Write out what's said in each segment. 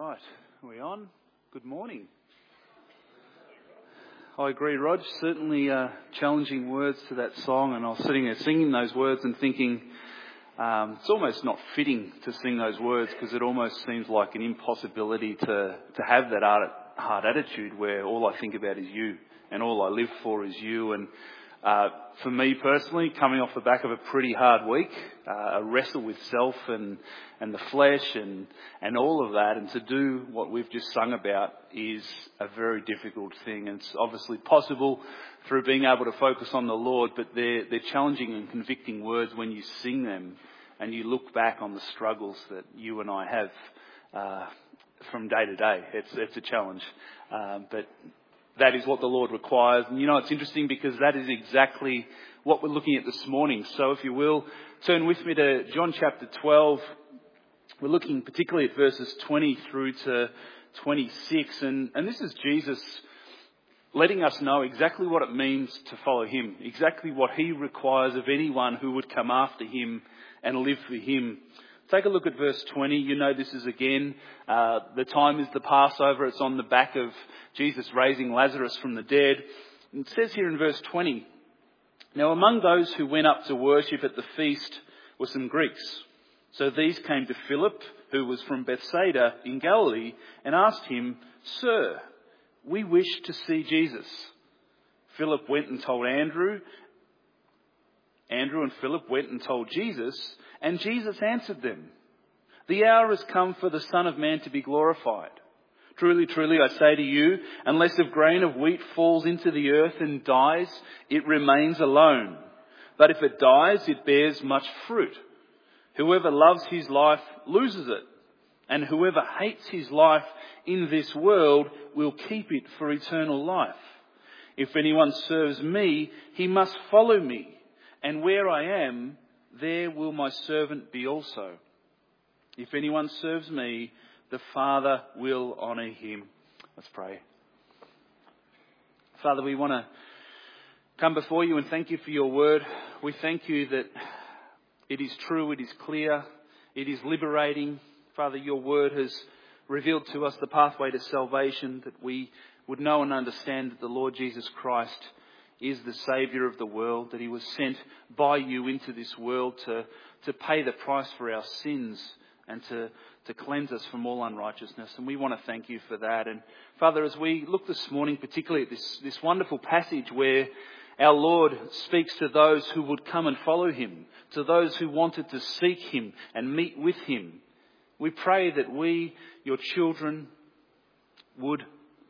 Right, are we on? Good morning. I agree, Rog. Certainly challenging words to that song, and I was sitting there singing those words and thinking it's almost not fitting to sing those words because it almost seems like an impossibility to have that hard attitude where all I think about is you and all I live for is you. And for me personally, coming off the back of a pretty hard week, a wrestle with self and the flesh and all of that, and to do what we've just sung about is a very difficult thing. And it's obviously possible through being able to focus on the Lord, but they're challenging and convicting words when you sing them and you look back on the struggles that you and I have from day to day. It's a challenge, but that is what the Lord requires. And it's interesting because that is exactly what we're looking at this morning. So if you will, turn with me to John chapter 12. We're looking particularly at verses 20 through to 26. And this is Jesus letting us know exactly what it means to follow him, exactly what he requires of anyone who would come after him and live for him. Take a look at verse 20. This is again, the time is the Passover. It's on the back of Jesus raising Lazarus from the dead. And it says here in verse 20, "Now among those who went up to worship at the feast were some Greeks. So these came to Philip, who was from Bethsaida in Galilee, and asked him, 'Sir, we wish to see Jesus.' Philip went and told Andrew. Andrew and Philip went and told Jesus, and Jesus answered them, 'The hour has come for the Son of Man to be glorified. Truly, truly, I say to you, unless a grain of wheat falls into the earth and dies, it remains alone. But if it dies, it bears much fruit. Whoever loves his life loses it, and whoever hates his life in this world will keep it for eternal life. If anyone serves me, he must follow me. And where I am, there will my servant be also. If anyone serves me, the Father will honour him.'" Let's pray. Father, we want to come before you and thank you for your word. We thank you that it is true, it is clear, it is liberating. Father, your word has revealed to us the pathway to salvation, that we would know and understand that the Lord Jesus Christ is the Saviour of the world, that he was sent by you into this world to pay the price for our sins and to cleanse us from all unrighteousness. And we want to thank you for that. And Father, as we look this morning, particularly at this wonderful passage where our Lord speaks to those who would come and follow him, to those who wanted to seek him and meet with him, we pray that we, your children, would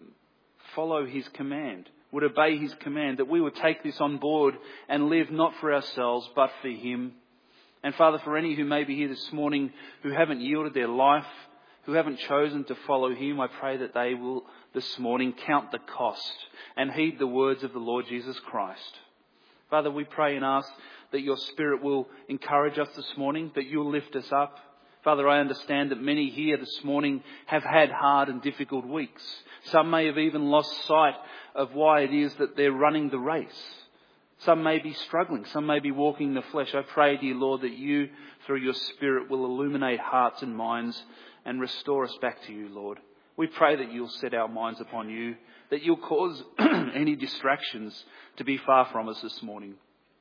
follow his command, would obey his command, that we would take this on board and live not for ourselves but for him. And Father, for any who may be here this morning who haven't yielded their life, who haven't chosen to follow him, I pray that they will this morning count the cost and heed the words of the Lord Jesus Christ. Father, we pray and ask that your Spirit will encourage us this morning, that you'll lift us up. Father, I understand that many here this morning have had hard and difficult weeks. Some may have even lost sight of why it is that they're running the race. Some may be struggling. Some may be walking in the flesh. I pray, dear Lord, that you, through your Spirit, will illuminate hearts and minds and restore us back to you, Lord. We pray that you'll set our minds upon you, that you'll cause any distractions to be far from us this morning.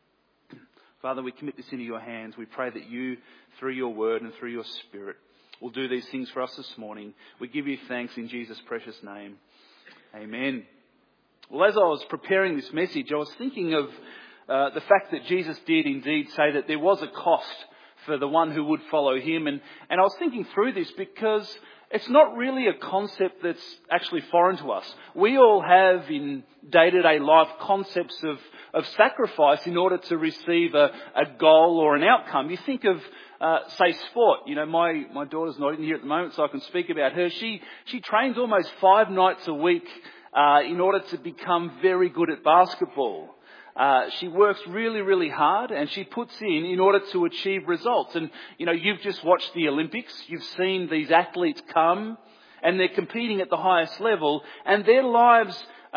Father, we commit this into your hands. We pray that you, through your word and through your Spirit, will do these things for us this morning. We give you thanks in Jesus' precious name. Amen. Well, as I was preparing this message, I was thinking of the fact that Jesus did indeed say that there was a cost for the one who would follow him. And I was thinking through this because it's not really a concept that's actually foreign to us. We all have in day-to-day life concepts of sacrifice in order to receive a goal or an outcome. You think of, say, sport. My daughter's not in here at the moment, so I can speak about her. She trains almost 5 nights a week in order to become very good at basketball. She works really, really hard and she puts in order to achieve results. And, you've just watched the Olympics. You've seen these athletes come and they're competing at the highest level and their lives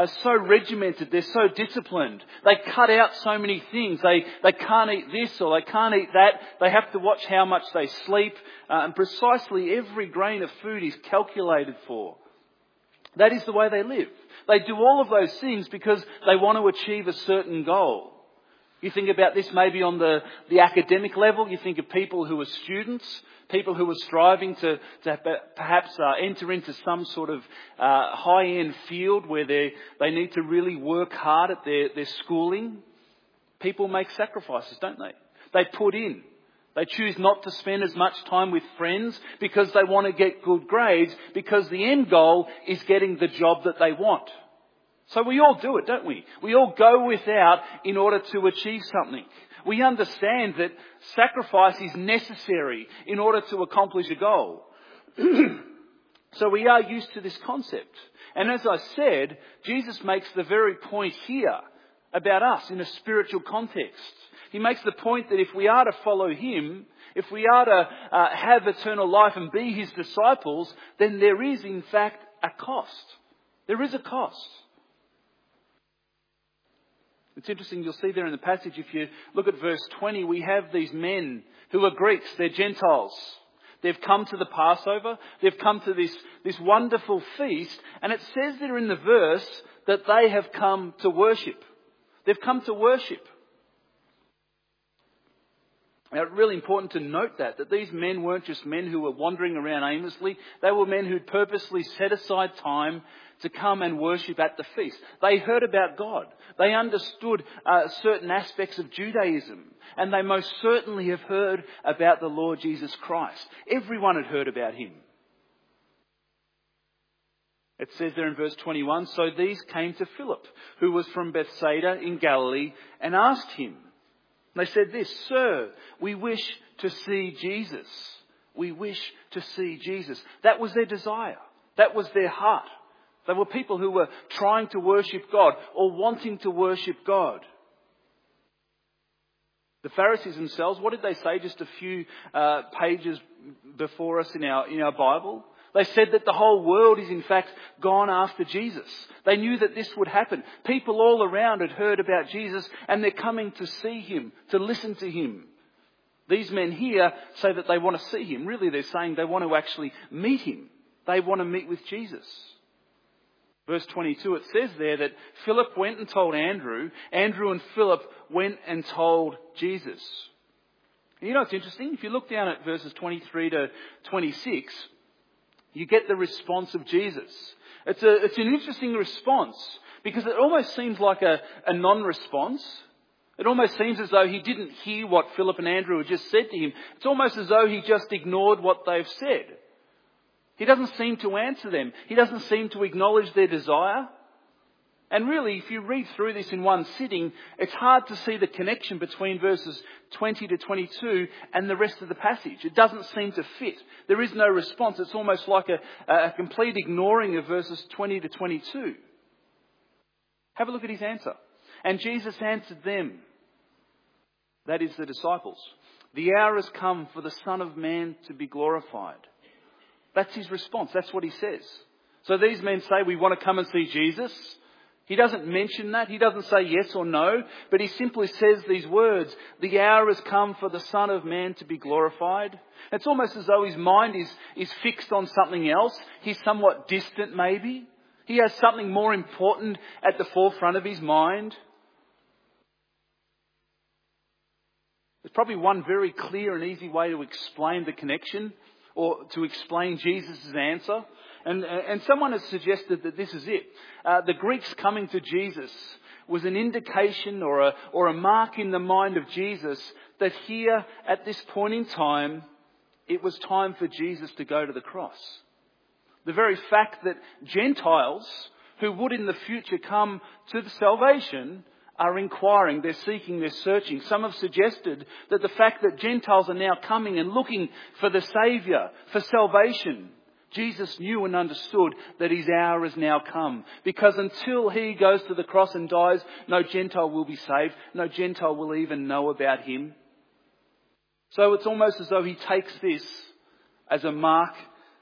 so regimented. They're so disciplined. They cut out so many things. They can't eat this or they can't eat that. They have to watch how much they sleep. And precisely every grain of food is calculated for. That is the way they live. They do all of those things because they want to achieve a certain goal. You think about this maybe on the academic level. You think of people who are students, people who are striving to perhaps enter into some sort of high-end field where they need to really work hard at their schooling. People make sacrifices, don't they? They put in. They choose not to spend as much time with friends because they want to get good grades, because the end goal is getting the job that they want. So we all do it, don't we? We all go without in order to achieve something. We understand that sacrifice is necessary in order to accomplish a goal. So we are used to this concept. And as I said, Jesus makes the very point here about us in a spiritual context. He makes the point that if we are to follow him, if we are to have eternal life and be his disciples, then there is in fact a cost. There is a cost. It's interesting, you'll see there in the passage, if you look at verse 20, we have these men who are Greeks, they're Gentiles. They've come to the Passover, they've come to this wonderful feast, and it says there in the verse that they have come to worship. They've come to worship. Now, it's really important to note that these men weren't just men who were wandering around aimlessly. They were men who'd purposely set aside time to come and worship at the feast. They heard about God. They understood certain aspects of Judaism. And they most certainly have heard about the Lord Jesus Christ. Everyone had heard about him. It says there in verse 21, so these came to Philip, who was from Bethsaida in Galilee, and asked him. They said this, Sir, we wish to see Jesus. We wish to see Jesus. That was their desire. That was their heart. They were people who were trying to worship God or wanting to worship God. The Pharisees themselves, what did they say just a few pages before us in our Bible? They said that the whole world is in fact gone after Jesus. They knew that this would happen. People all around had heard about Jesus and they're coming to see him, to listen to him. These men here say that they want to see him. Really, they're saying they want to actually meet him. They want to meet with Jesus. Verse 22, it says there that Philip went and told Andrew. Andrew and Philip went and told Jesus. And you know what's interesting? If you look down at verses 23 to 26, you get the response of Jesus. It's an interesting response because it almost seems like a non-response. It almost seems as though he didn't hear what Philip and Andrew had just said to him. It's almost as though he just ignored what they've said. He doesn't seem to answer them. He doesn't seem to acknowledge their desire. And really, if you read through this in one sitting, it's hard to see the connection between verses 20 to 22 and the rest of the passage. It doesn't seem to fit. There is no response. It's almost like a complete ignoring of verses 20 to 22. Have a look at his answer. And Jesus answered them, that is the disciples, the hour has come for the Son of Man to be glorified. That's his response. That's what he says. So these men say, we want to come and see Jesus. He doesn't mention that. He doesn't say yes or no, but he simply says these words, the hour has come for the Son of Man to be glorified. It's almost as though his mind is fixed on something else. He's somewhat distant maybe. He has something more important at the forefront of his mind. There's probably one very clear and easy way to explain the connection or to explain Jesus' answer. And someone has suggested that this is it. The Greeks coming to Jesus was an indication or a mark in the mind of Jesus that here at this point in time, it was time for Jesus to go to the cross. The very fact that Gentiles who would in the future come to the salvation are inquiring, they're seeking, they're searching. Some have suggested that the fact that Gentiles are now coming and looking for the Saviour, for salvation, Jesus knew and understood that his hour has now come. Because until he goes to the cross and dies, no Gentile will be saved. No Gentile will even know about him. So it's almost as though he takes this as a mark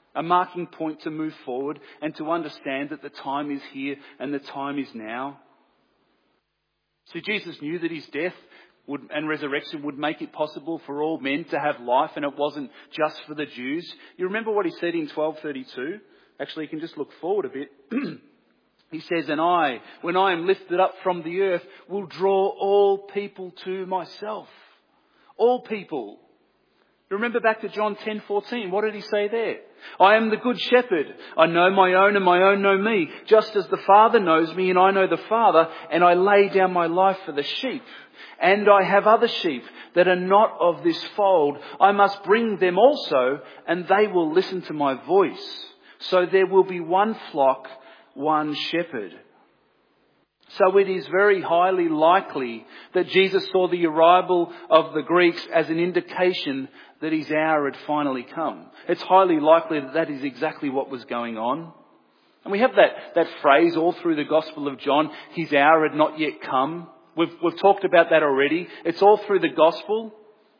A marking point to move forward and to understand that the time is here and the time is now. So Jesus knew that his death and resurrection would make it possible for all men to have life, and it wasn't just for the Jews. You remember what he said in 12:32? Actually, you can just look forward a bit. He says, "And I, when I am lifted up from the earth, will draw all people to myself." All people. Remember back to John 10:14. What did he say there? "I am the good shepherd. I know my own and my own know me, just as the Father knows me and I know the Father, and I lay down my life for the sheep. And I have other sheep that are not of this fold. I must bring them also, and they will listen to my voice. So there will be one flock, one shepherd." So it is very highly likely that Jesus saw the arrival of the Greeks as an indication that his hour had finally come. It's highly likely that that is exactly what was going on. And we have that phrase all through the Gospel of John, his hour had not yet come. We've talked about that already. It's all through the Gospel.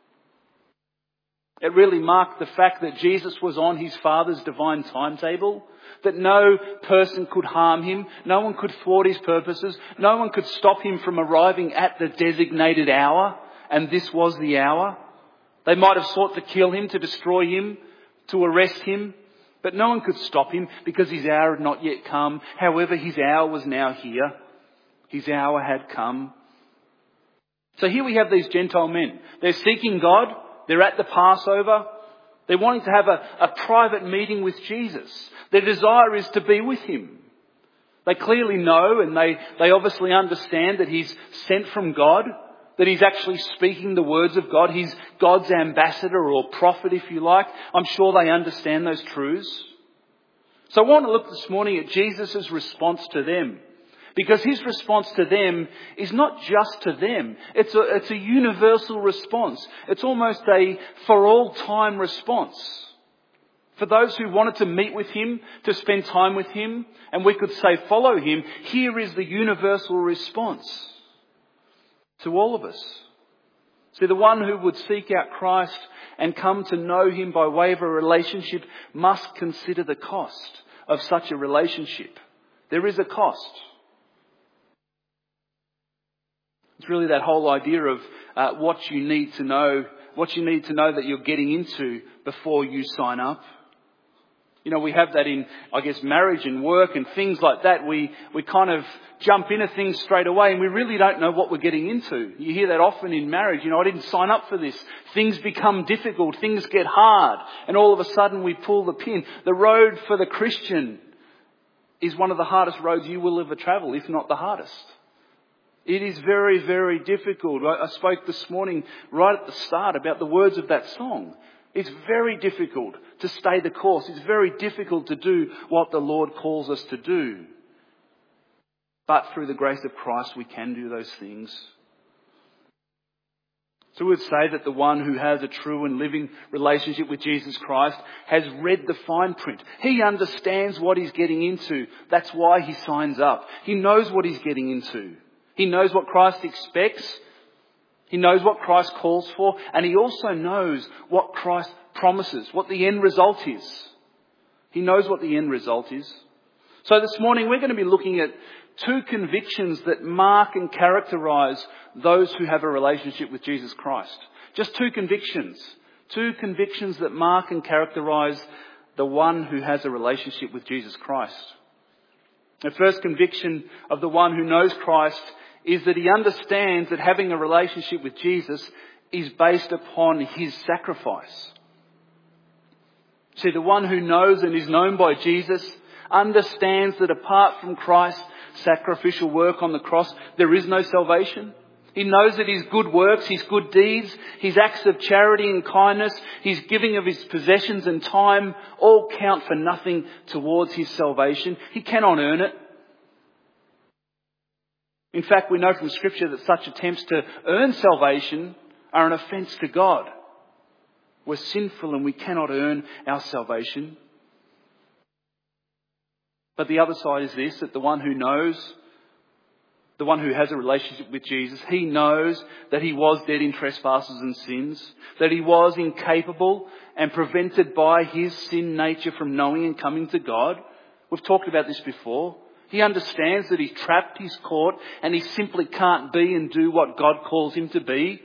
It really marked the fact that Jesus was on his Father's divine timetable, that no person could harm him, no one could thwart his purposes, no one could stop him from arriving at the designated hour, and this was the hour. They might have sought to kill him, to destroy him, to arrest him, but no one could stop him because his hour had not yet come. However, his hour was now here. His hour had come. So here we have these Gentile men. They're seeking God. They're at the Passover. They're wanting to have a private meeting with Jesus. Their desire is to be with him. They clearly know, and they obviously understand that he's sent from God, that he's actually speaking the words of God. He's God's ambassador or prophet, if you like. I'm sure they understand those truths. So I want to look this morning at Jesus' response to them. Because his response to them is not just to them. It's a universal response. It's almost a for all time response. For those who wanted to meet with him, to spend time with him, and we could say follow him, here is the universal response to all of us. See, the one who would seek out Christ and come to know him by way of a relationship must consider the cost of such a relationship. There is a cost. It's really that whole idea of what you need to know that you're getting into before you sign up. You know, we have that in, I guess, marriage and work and things like that. We kind of jump into things straight away and we really don't know what we're getting into. You hear that often in marriage. You know, I didn't sign up for this. Things become difficult. Things get hard. And all of a sudden we pull the pin. The road for the Christian is one of the hardest roads you will ever travel, if not the hardest. It is very, very difficult. I spoke this morning right at the start about the words of that song. It's very difficult to stay the course. It's very difficult to do what the Lord calls us to do. But through the grace of Christ, we can do those things. So we would say that the one who has a true and living relationship with Jesus Christ has read the fine print. He understands what he's getting into. That's why he signs up. He knows what he's getting into. He knows what Christ expects. He knows what Christ calls for. And he also knows what Christ promises, what the end result is. He knows what the end result is. So this morning we're going to be looking at two convictions that mark and characterize those who have a relationship with Jesus Christ. Just two convictions. Two convictions that mark and characterize the one who has a relationship with Jesus Christ. The first conviction of the one who knows Christ is that he understands that having a relationship with Jesus is based upon his sacrifice. See, the one who knows and is known by Jesus understands that apart from Christ's sacrificial work on the cross, there is no salvation. He knows that his good works, his good deeds, his acts of charity and kindness, his giving of his possessions and time all count for nothing towards his salvation. He cannot earn it. In fact, we know from Scripture that such attempts to earn salvation are an offence to God. We're sinful and we cannot earn our salvation. But the other side is this, that the one who knows the one who has a relationship with Jesus, he knows that he was dead in trespasses and sins, that he was incapable and prevented by his sin nature from knowing and coming to God. We've talked about this before. He understands that he's trapped, he's caught, and he simply can't be and do what God calls him to be.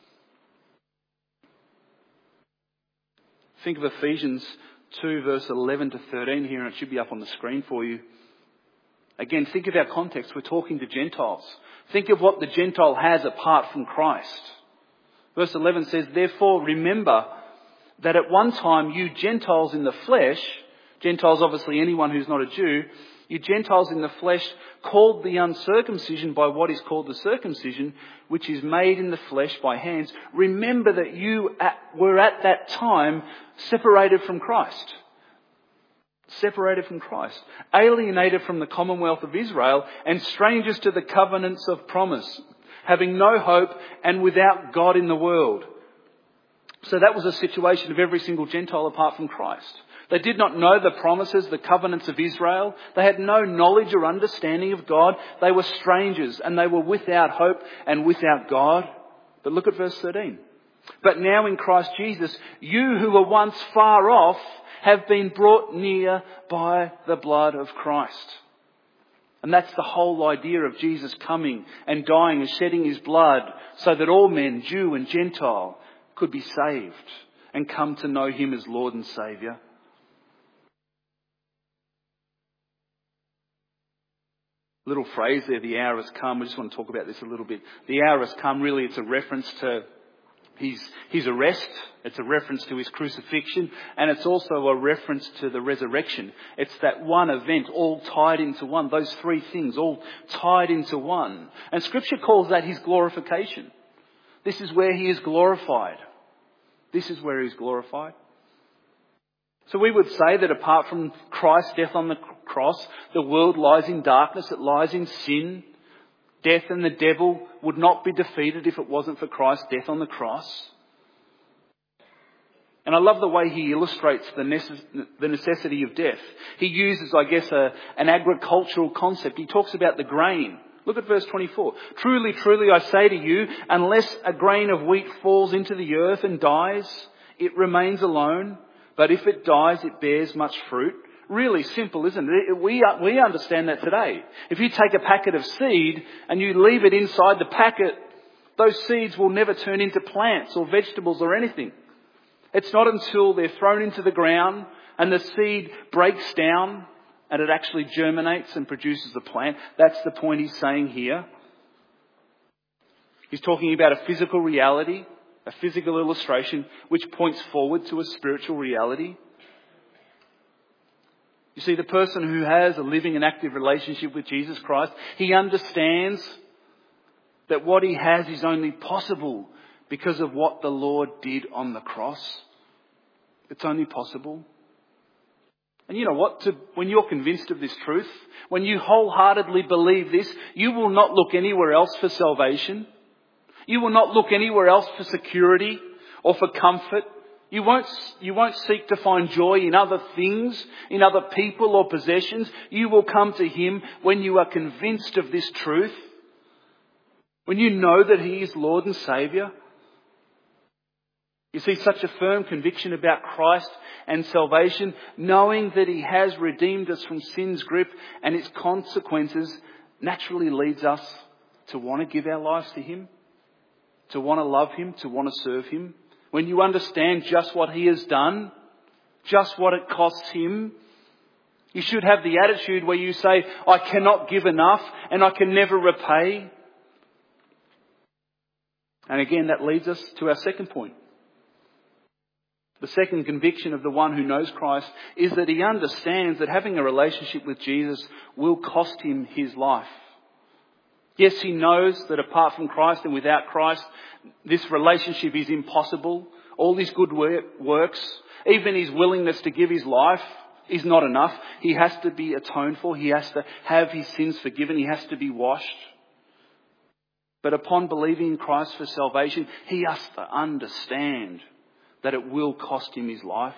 Think of Ephesians 2 verse 11 to 13 here, and it should be up on the screen for you. Again, think of our context. We're talking to Gentiles. Think of what the Gentile has apart from Christ. Verse 11 says, "Therefore remember that at one time you Gentiles in the flesh," Gentiles obviously anyone who's not a Jew, "you Gentiles in the flesh called the uncircumcision by what is called the circumcision, which is made in the flesh by hands. Remember that you were at that time separated from Christ." Separated from Christ, alienated from the commonwealth of Israel, and strangers to the covenants of promise, having no hope and without God in the world. So that was a situation of every single Gentile apart from Christ. They did not know the promises, the covenants of Israel. They had no knowledge or understanding of God. They were strangers and they were without hope and without God. But look at verse 13. "But now in Christ Jesus, you who were once far off have been brought near by the blood of Christ." And that's the whole idea of Jesus coming and dying and shedding his blood so that all men, Jew and Gentile, could be saved and come to know him as Lord and Saviour. Little phrase there, "the hour has come." I just want to talk about this a little bit. The hour has come, really it's a reference to his arrest. It's a reference to his crucifixion, and it's also a reference to the resurrection. It's that one event all tied into one. Those three things all tied into one. And Scripture calls that his glorification. This is where he is glorified. This is where he is glorified. So we would say that apart from Christ's death on the cross, the world lies in darkness, it lies in sin. Death and the devil would not be defeated if it wasn't for Christ's death on the cross. And I love the way he illustrates the necessity of death. He uses, I guess, an agricultural concept. He talks about the grain. Look at verse 24. "Truly, truly, I say to you, unless a grain of wheat falls into the earth and dies, it remains alone. But if it dies, it bears much fruit." Really simple, isn't it? We understand that today. If you take a packet of seed and you leave it inside the packet, those seeds will never turn into plants or vegetables or anything. It's not until they're thrown into the ground and the seed breaks down and it actually germinates and produces a plant. That's the point he's saying here. He's talking about a physical reality, a physical illustration, which points forward to a spiritual reality. You see, the person who has a living and active relationship with Jesus Christ, he understands that what he has is only possible because of what the Lord did on the cross. It's only possible. And you know what? When you're convinced of this truth, when you wholeheartedly believe this, you will not look anywhere else for salvation. You will not look anywhere else for security or for comfort. You won't seek to find joy in other things, in other people or possessions. You will come to him when you are convinced of this truth. When you know that he is Lord and Saviour. You see, such a firm conviction about Christ and salvation, knowing that he has redeemed us from sin's grip and its consequences, naturally leads us to want to give our lives to him, to want to love him, to want to serve him. When you understand just what he has done, just what it costs him, you should have the attitude where you say, "I cannot give enough and I can never repay." And again, that leads us to our second point. The second conviction of the one who knows Christ is that he understands that having a relationship with Jesus will cost him his life. Yes, he knows that apart from Christ and without Christ, this relationship is impossible. All his good works, even his willingness to give his life, is not enough. He has to be atoned for. He has to have his sins forgiven. He has to be washed. But upon believing in Christ for salvation, he has to understand that it will cost him his life.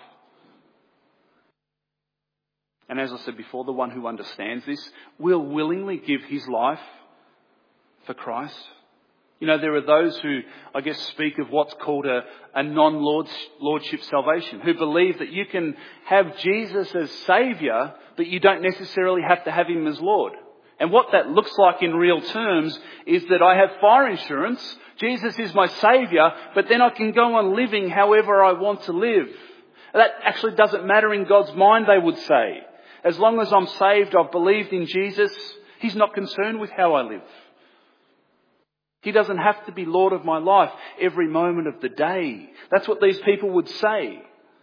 And as I said before, the one who understands this will willingly give his life for Christ. You know, there are those who, I guess, speak of what's called a non-lordship salvation, who believe that you can have Jesus as Saviour, but you don't necessarily have to have Him as Lord. And what that looks like in real terms is that I have fire insurance, Jesus is my Saviour, but then I can go on living however I want to live. That actually doesn't matter in God's mind, they would say. As long as I'm saved, I've believed in Jesus, He's not concerned with how I live. He doesn't have to be Lord of my life every moment of the day. That's what these people would say.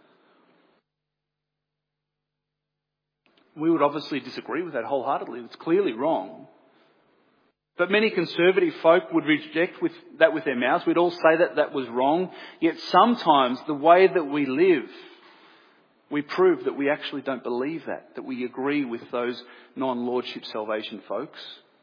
We would obviously disagree with that wholeheartedly. It's clearly wrong. But many conservative folk would reject that with their mouths. We'd all say that was wrong. Yet sometimes the way that we live, we prove that we actually don't believe that we agree with those non-lordship salvation folks.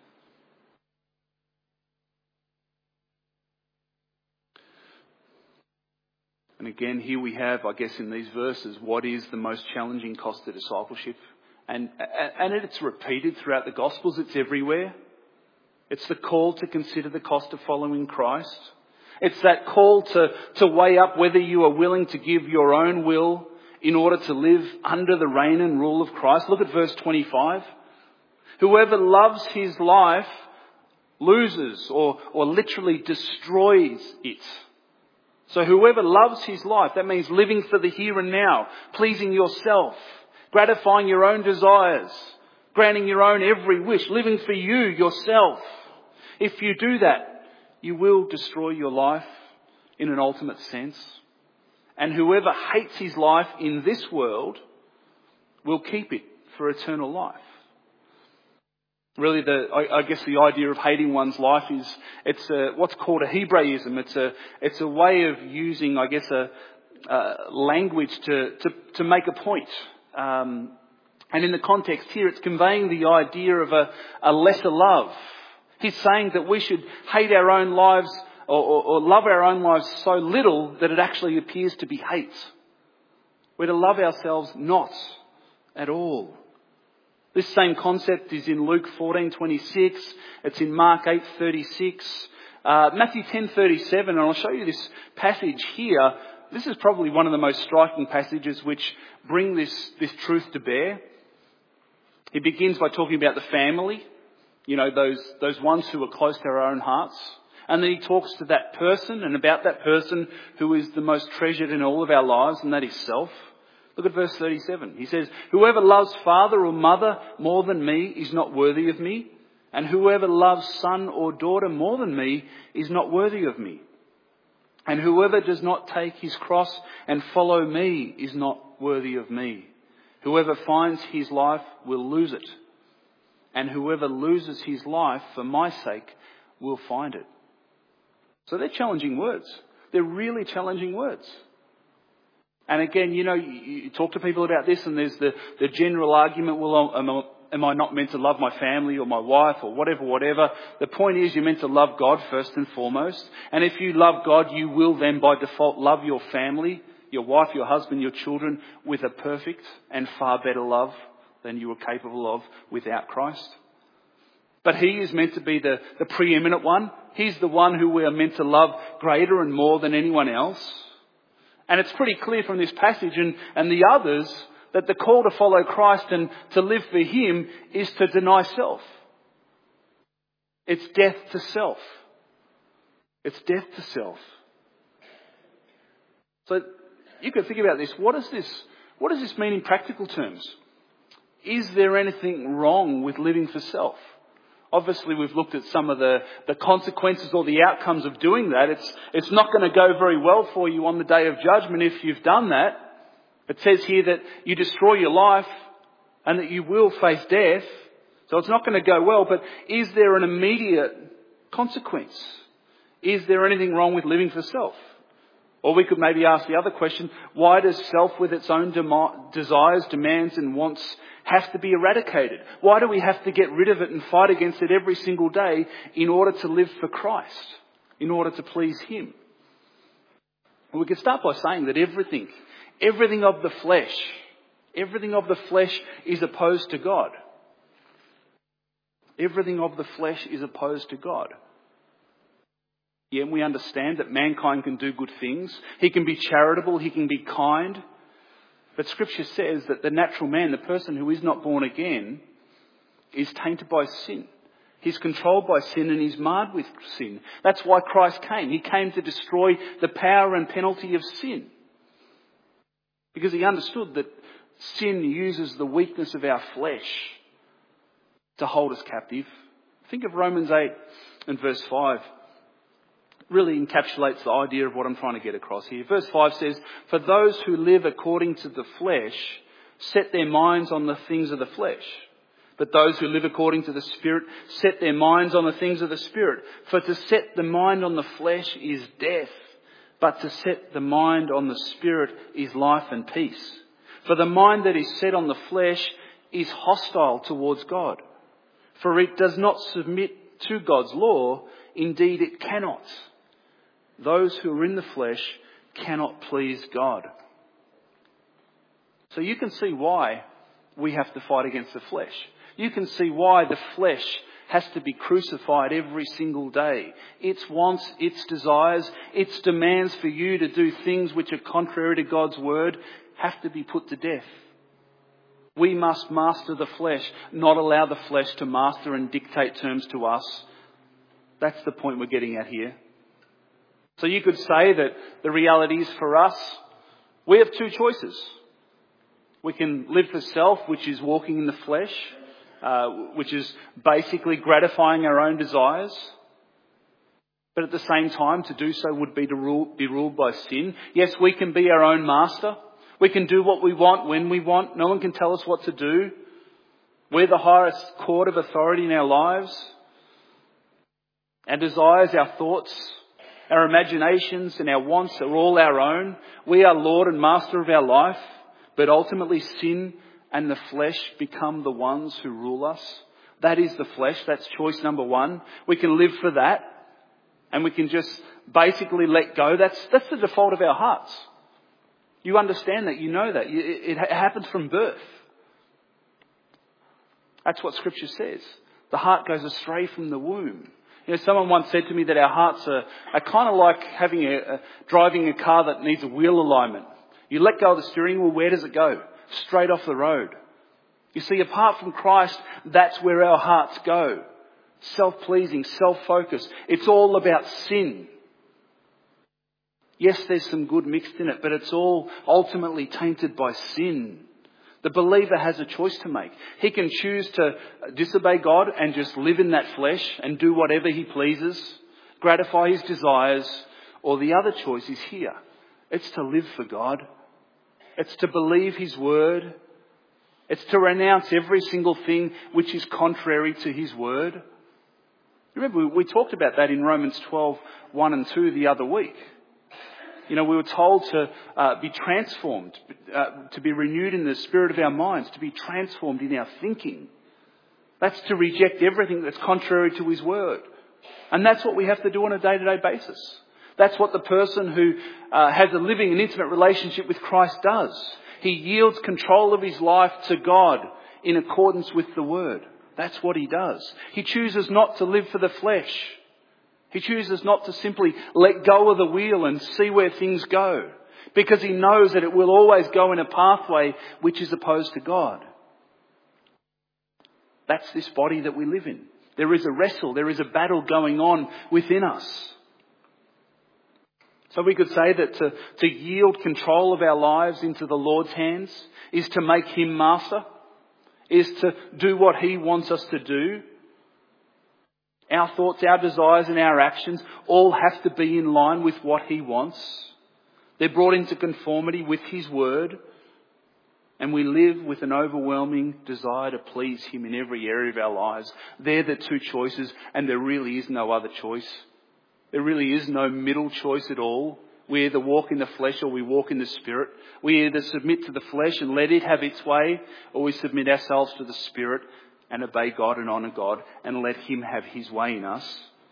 And again, here we have, I guess, in these verses, what is the most challenging cost of discipleship. And it's repeated throughout the Gospels. It's everywhere. It's the call to consider the cost of following Christ. It's that call to weigh up whether you are willing to give your own will in order to live under the reign and rule of Christ. Look at verse 25. Whoever loves his life loses or literally destroys it. So whoever loves his life, that means living for the here and now, pleasing yourself, gratifying your own desires, granting your own every wish, living for you, yourself. If you do that, you will destroy your life in an ultimate sense. And whoever hates his life in this world will keep it for eternal life. Really, I guess the idea of hating one's life it's what's called a Hebraism. It's a way of using, I guess, a language to make a point. And in the context here, it's conveying the idea of a lesser love. He's saying that we should hate our own lives or love our own lives so little that it actually appears to be hate. We're to love ourselves not at all. This same concept is in Luke 14:26. It's in Mark 8:36. Matthew 10:37, and I'll show you this passage here. This is probably one of the most striking passages which bring this truth to bear. He begins by talking about the family, you know, those ones who are close to our own hearts. And then he talks to that person and about that person who is the most treasured in all of our lives, and that is self. Look at verse 37. He says, whoever loves father or mother more than me is not worthy of me. And whoever loves son or daughter more than me is not worthy of me. And whoever does not take his cross and follow me is not worthy of me. Whoever finds his life will lose it. And whoever loses his life for my sake will find it. So they're challenging words. They're really challenging words. And again, you know, you talk to people about this and there's the general argument, well, am I not meant to love my family or my wife or whatever? The point is you're meant to love God first and foremost. And if you love God, you will then by default love your family, your wife, your husband, your children with a perfect and far better love than you were capable of without Christ. But He is meant to be the preeminent one. He's the one who we are meant to love greater and more than anyone else. And it's pretty clear from this passage and the others that the call to follow Christ and to live for Him is to deny self. It's death to self. It's death to self. So you could think about this. What does this mean in practical terms? Is there anything wrong with living for self? Obviously, we've looked at some of the consequences or the outcomes of doing that. It's not going to go very well for you on the day of judgment if you've done that. It says here that you destroy your life and that you will face death. So it's not going to go well, but is there an immediate consequence? Is there anything wrong with living for self? Or we could maybe ask the other question, why does self with its own desires, demands and wants have to be eradicated? Why do we have to get rid of it and fight against it every single day in order to live for Christ, in order to please Him? Well, we could start by saying that everything of the flesh is opposed to God. Everything of the flesh is opposed to God. Yeah, we understand that mankind can do good things. He can be charitable, he can be kind. But Scripture says that the natural man, the person who is not born again, is tainted by sin. He's controlled by sin and he's marred with sin. That's why Christ came. He came to destroy the power and penalty of sin. Because he understood that sin uses the weakness of our flesh to hold us captive. Think of Romans 8 and verse 5. It really encapsulates the idea of what I'm trying to get across here. Verse 5 says, "For those who live according to the flesh set their minds on the things of the flesh. But those who live according to the Spirit set their minds on the things of the Spirit. For to set the mind on the flesh is death, but to set the mind on the Spirit is life and peace. For the mind that is set on the flesh is hostile towards God. For it does not submit to God's law. Indeed, it cannot. Those who are in the flesh cannot please God." So you can see why we have to fight against the flesh. You can see why the flesh has to be crucified every single day. Its wants, its desires, its demands for you to do things which are contrary to God's word have to be put to death. We must master the flesh, not allow the flesh to master and dictate terms to us. That's the point we're getting at here. So you could say that the reality is for us, we have two choices. We can live for self, which is walking in the flesh, which is basically gratifying our own desires. But at the same time, to do so would be to be ruled by sin. Yes, we can be our own master. We can do what we want when we want. No one can tell us what to do. We're the highest court of authority in our lives. Our desires, our thoughts, our imaginations and our wants are all our own. We are Lord and Master of our life. But ultimately sin and the flesh become the ones who rule us. That is the flesh. That's choice number one. We can live for that. And we can just basically let go. That's the default of our hearts. You understand that. You know that. It happens from birth. That's what Scripture says. The heart goes astray from the womb. You know, someone once said to me that our hearts are kind of like driving a car that needs a wheel alignment. You let go of the steering wheel, where does it go? Straight off the road. You see, apart from Christ, that's where our hearts go. Self-pleasing, self-focused. It's all about sin. Yes, there's some good mixed in it, but it's all ultimately tainted by sin. The believer has a choice to make. He can choose to disobey God and just live in that flesh and do whatever he pleases, gratify his desires, or the other choice is here. It's to live for God. It's to believe his word. It's to renounce every single thing which is contrary to his word. Remember, we talked about that in Romans 12, 1 and 2 the other week. You know, we were told to be transformed, to be renewed in the spirit of our minds, to be transformed in our thinking. That's to reject everything that's contrary to his word. And that's what we have to do on a day-to-day basis. That's what the person who has a living and intimate relationship with Christ does. He yields control of his life to God in accordance with the word. That's what he does. He chooses not to live for the flesh. He chooses not to simply let go of the wheel and see where things go, because he knows that it will always go in a pathway which is opposed to God. That's this body that we live in. There is a wrestle, there is a battle going on within us. So we could say that to yield control of our lives into the Lord's hands is to make him master, is to do what he wants us to do. Our thoughts, our desires and our actions all have to be in line with what he wants. They're brought into conformity with his word. And we live with an overwhelming desire to please him in every area of our lives. They're the two choices, and there really is no other choice. There really is no middle choice at all. We either walk in the flesh or we walk in the Spirit. We either submit to the flesh and let it have its way, or we submit ourselves to the Spirit and obey God and honour God and let him have his way in us.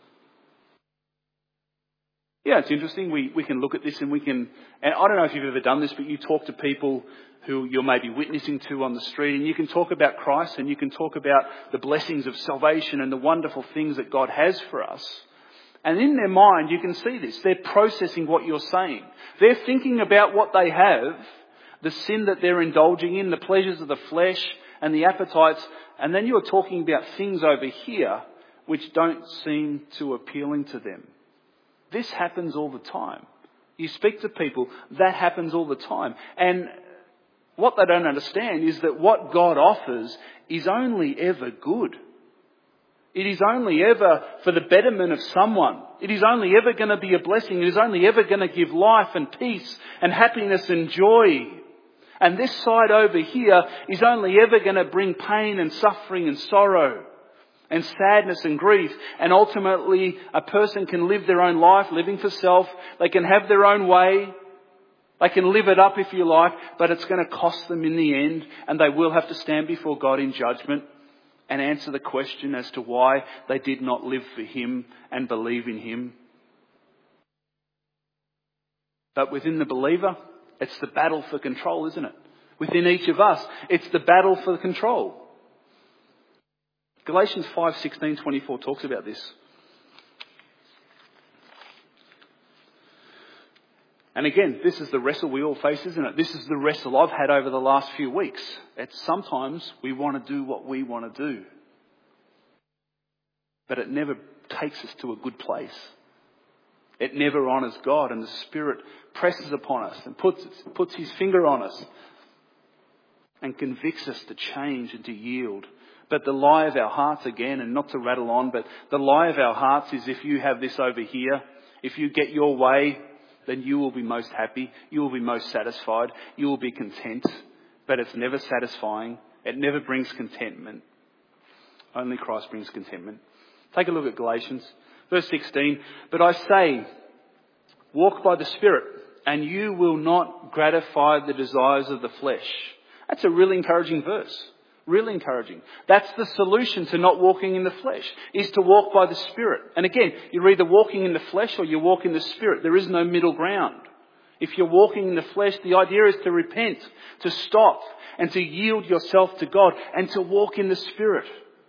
Yeah, it's interesting. We can look at this and and I don't know if you've ever done this, but you talk to people who you're maybe witnessing to on the street, and you can talk about Christ and you can talk about the blessings of salvation and the wonderful things that God has for us. And in their mind, you can see this. They're processing what you're saying. They're thinking about what they have, the sin that they're indulging in, the pleasures of the flesh and the appetites. And then you're talking about things over here which don't seem too appealing to them. This happens all the time. You speak to people, that happens all the time. And what they don't understand is that what God offers is only ever good. It is only ever for the betterment of someone. It is only ever going to be a blessing. It is only ever going to give life and peace and happiness and joy. And this side over here is only ever going to bring pain and suffering and sorrow and sadness and grief. And ultimately, a person can live their own life, living for self. They can have their own way. They can live it up if you like, but it's going to cost them in the end. And they will have to stand before God in judgment and answer the question as to why they did not live for Him and believe in Him. But within the believer, it's the battle for control, isn't it? Within each of us, it's the battle for control. Galatians 5:16-24 talks about this. And again, this is the wrestle we all face, isn't it? This is the wrestle I've had over the last few weeks. It's sometimes we want to do what we want to do. But it never takes us to a good place. It never honours God, and the Spirit presses upon us and puts His finger on us and convicts us to change and to yield. But the lie of our hearts, again, and not to rattle on, but the lie of our hearts is if you have this over here, if you get your way, then you will be most happy, you will be most satisfied, you will be content. But it's never satisfying. It never brings contentment. Only Christ brings contentment. Take a look at Galatians. Verse 16, but I say, walk by the Spirit, and you will not gratify the desires of the flesh. That's a really encouraging verse. Really encouraging. That's the solution to not walking in the flesh, is to walk by the Spirit. And again, you're either walking in the flesh or you walk in the Spirit. There is no middle ground. If you're walking in the flesh, the idea is to repent, to stop, and to yield yourself to God, and to walk in the Spirit.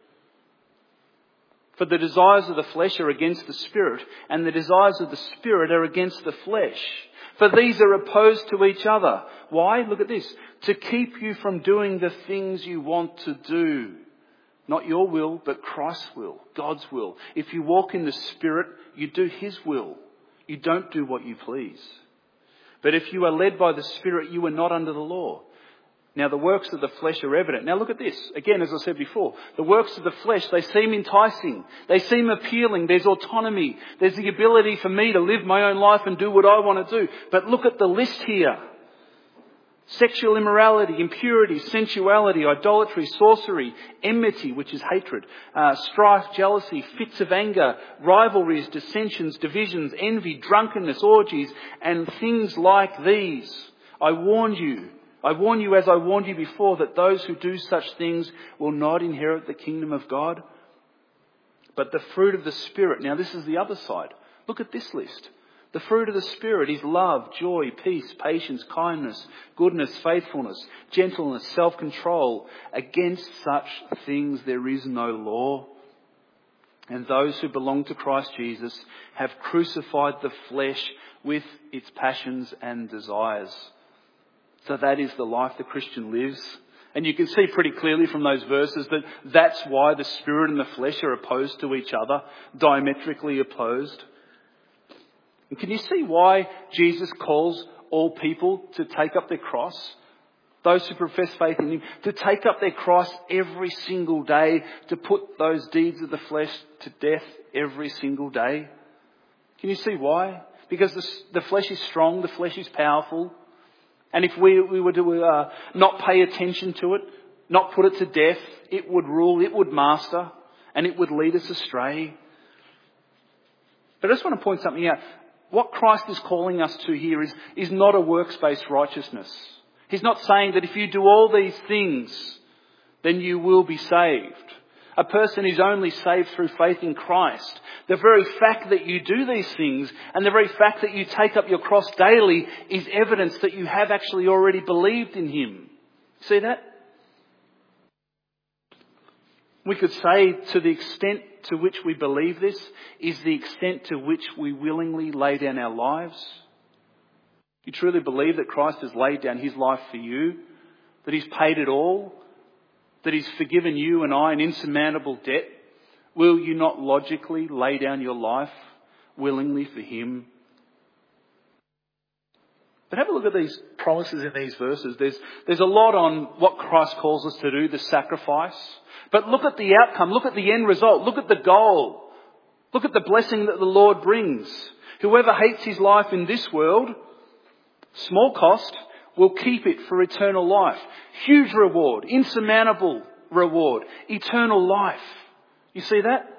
For the desires of the flesh are against the Spirit, and the desires of the Spirit are against the flesh. For these are opposed to each other. Why? Look at this. To keep you from doing the things you want to do. Not your will, but Christ's will, God's will. If you walk in the Spirit, you do His will. You don't do what you please. But if you are led by the Spirit, you are not under the law. Now the works of the flesh are evident. Now look at this. Again, as I said before, the works of the flesh, they seem enticing. They seem appealing. There's autonomy. There's the ability for me to live my own life and do what I want to do. But look at the list here. Sexual immorality, impurity, sensuality, idolatry, sorcery, enmity, which is hatred, strife, jealousy, fits of anger, rivalries, dissensions, divisions, envy, drunkenness, orgies, and things like these. I warn you as I warned you before, that those who do such things will not inherit the kingdom of God. But the fruit of the Spirit, now this is the other side. Look at this list. The fruit of the Spirit is love, joy, peace, patience, kindness, goodness, faithfulness, gentleness, self-control. Against such things there is no law. And those who belong to Christ Jesus have crucified the flesh with its passions and desires. So that is the life the Christian lives. And you can see pretty clearly from those verses that that's why the Spirit and the flesh are opposed to each other, diametrically opposed. And can you see why Jesus calls all people to take up their cross? Those who profess faith in Him, to take up their cross every single day, to put those deeds of the flesh to death every single day. Can you see why? Because the flesh is strong, the flesh is powerful. And if we were to not pay attention to it, not put it to death, it would rule, it would master, and it would lead us astray. But I just want to point something out. What Christ is calling us to here is not a works-based righteousness. He's not saying that if you do all these things, then you will be saved. A person is only saved through faith in Christ. The very fact that you do these things and the very fact that you take up your cross daily is evidence that you have actually already believed in Him. See that? We could say to the extent to which we believe this is the extent to which we willingly lay down our lives. You truly believe that Christ has laid down his life for you, that he's paid it all, that he's forgiven you and I an insurmountable debt? Will you not logically lay down your life willingly for him? But have a look at these promises in these verses. There's a lot on what Christ calls us to do, the sacrifice. But look at the outcome. Look at the end result. Look at the goal. Look at the blessing that the Lord brings. Whoever hates his life in this world, small cost, will keep it for eternal life. Huge reward, insurmountable reward, eternal life. You see that?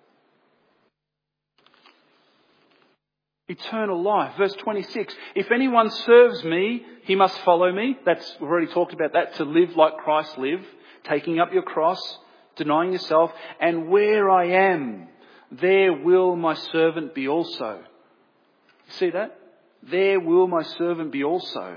Eternal life. Verse 26. If anyone serves me, he must follow me. We've already talked about that, to live like Christ lived, taking up your cross, denying yourself. And where I am, there will my servant be also. You see that? There will my servant be also.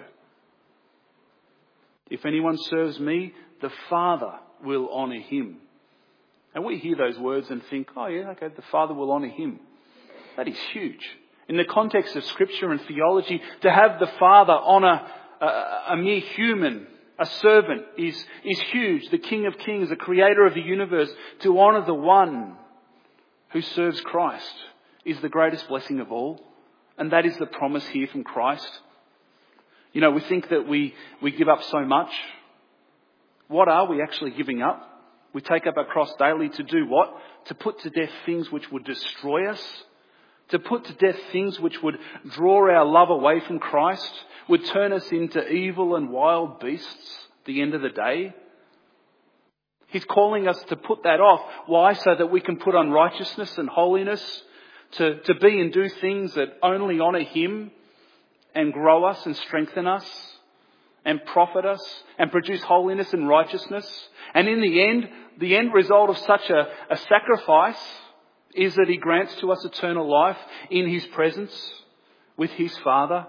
If anyone serves me, the Father will honour him. And we hear those words and think, oh yeah, okay, the Father will honour him. That is huge. In the context of Scripture and theology, to have the Father honour a mere human, a servant, is huge. The King of Kings, the Creator of the universe, to honour the one who serves Christ is the greatest blessing of all. And that is the promise here from Christ. You know, we think that we give up so much. What are we actually giving up? We take up our cross daily to do what? To put to death things which would destroy us. To put to death things which would draw our love away from Christ, would turn us into evil and wild beasts at the end of the day. He's calling us to put that off. Why? So that we can put on righteousness and holiness, to be and do things that only honour him and grow us and strengthen us and profit us and produce holiness and righteousness. And in the end result of such a sacrifice is that he grants to us eternal life in his presence with his Father.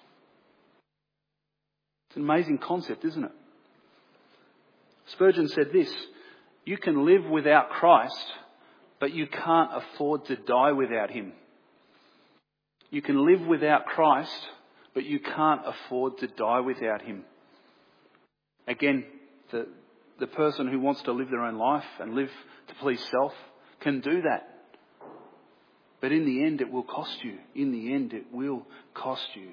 It's an amazing concept, isn't it? Spurgeon said this: you can live without Christ, but you can't afford to die without him. You can live without Christ, but you can't afford to die without him. Again, the person who wants to live their own life and live to please self can do that. But in the end, it will cost you. In the end, it will cost you.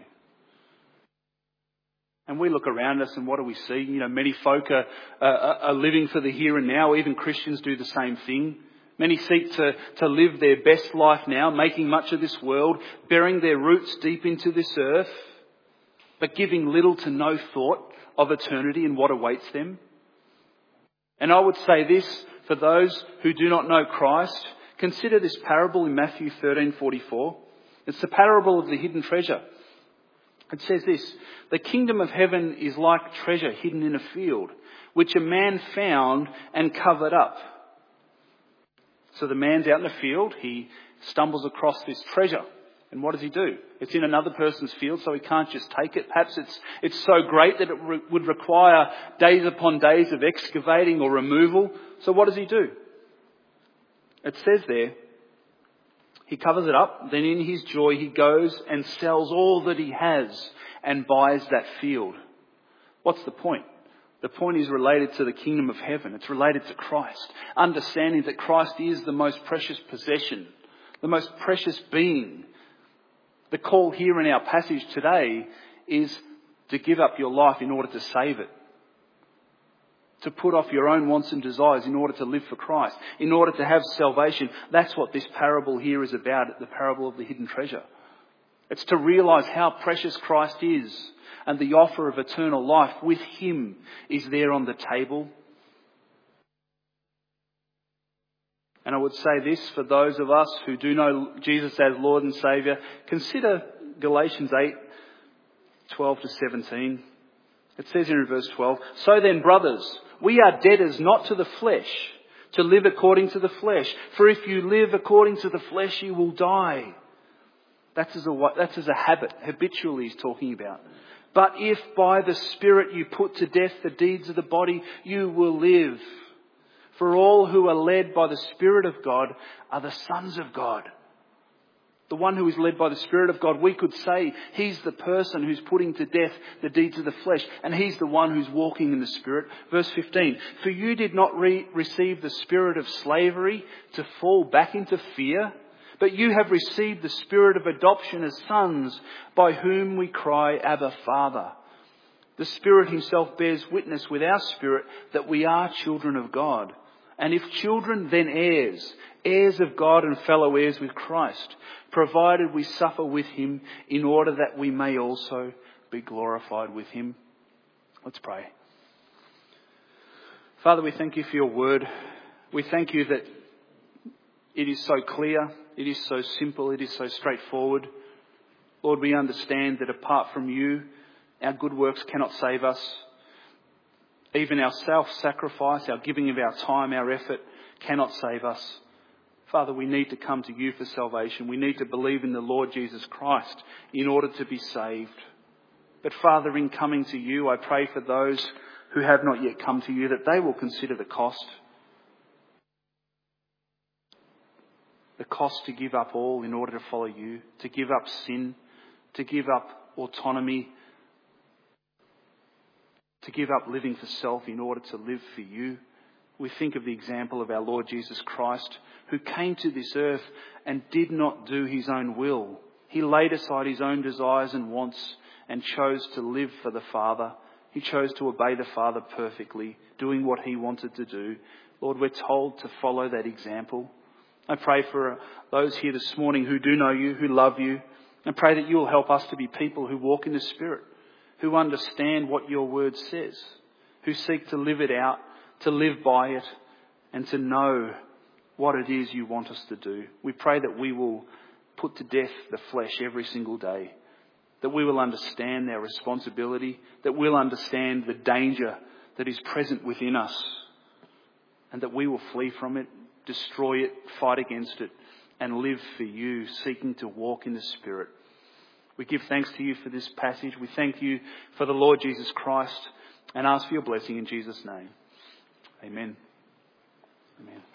And we look around us and what do we see? You know, many folk are living for the here and now. Even Christians do the same thing. Many seek to live their best life now, making much of this world, burying their roots deep into this earth, but giving little to no thought of eternity and what awaits them. And I would say this, for those who do not know Christ, consider this parable in Matthew 13:44. It's the parable of the hidden treasure. It says this: the kingdom of heaven is like treasure hidden in a field, which a man found and covered up. So the man's out in the field, he stumbles across this treasure. And what does he do? It's in another person's field, so he can't just take it. Perhaps it's so great that it would require days upon days of excavating or removal. So what does he do? It says there, he covers it up, then in his joy he goes and sells all that he has and buys that field. What's the point? The point is related to the kingdom of heaven. It's related to Christ. Understanding that Christ is the most precious possession, the most precious being. The call here in our passage today is to give up your life in order to save it. To put off your own wants and desires in order to live for Christ, in order to have salvation. That's what this parable here is about, the parable of the hidden treasure. It's to realise how precious Christ is, and the offer of eternal life with him is there on the table. And I would say this, for those of us who do know Jesus as Lord and Saviour, consider Galatians 8:12-17. It says in verse 12, so then, brothers, we are debtors not to the flesh, to live according to the flesh. For if you live according to the flesh, you will die. That's as a habit, habitually he's talking about. But if by the Spirit you put to death the deeds of the body, you will live. For all who are led by the Spirit of God are the sons of God. The one who is led by the Spirit of God, we could say he's the person who's putting to death the deeds of the flesh, and he's the one who's walking in the Spirit. Verse 15, for you did not receive the spirit of slavery to fall back into fear, but you have received the Spirit of adoption as sons, by whom we cry, Abba, Father. The Spirit himself bears witness with our spirit that we are children of God. And if children, then heirs, heirs of God and fellow heirs with Christ, provided we suffer with him in order that we may also be glorified with him. Let's pray. Father, we thank you for your word. We thank you that it is so clear, it is so simple, it is so straightforward. Lord, we understand that apart from you, our good works cannot save us. Even our self-sacrifice, our giving of our time, our effort cannot save us. Father, we need to come to you for salvation. We need to believe in the Lord Jesus Christ in order to be saved. But Father, in coming to you, I pray for those who have not yet come to you that they will consider the cost. The cost to give up all in order to follow you, to give up sin, to give up autonomy, to give up living for self in order to live for you. We think of the example of our Lord Jesus Christ, who came to this earth and did not do his own will. He laid aside his own desires and wants and chose to live for the Father. He chose to obey the Father perfectly, doing what he wanted to do. Lord, we're told to follow that example. I pray for those here this morning who do know you, who love you. I pray that you will help us to be people who walk in the Spirit, who understand what your word says, who seek to live it out, to live by it, and to know what it is you want us to do. We pray that we will put to death the flesh every single day, that we will understand our responsibility, that we'll understand the danger that is present within us, and that we will flee from it, destroy it, fight against it, and live for you, seeking to walk in the Spirit. We give thanks to you for this passage. We thank you for the Lord Jesus Christ and ask for your blessing in Jesus' name. Amen. Amen.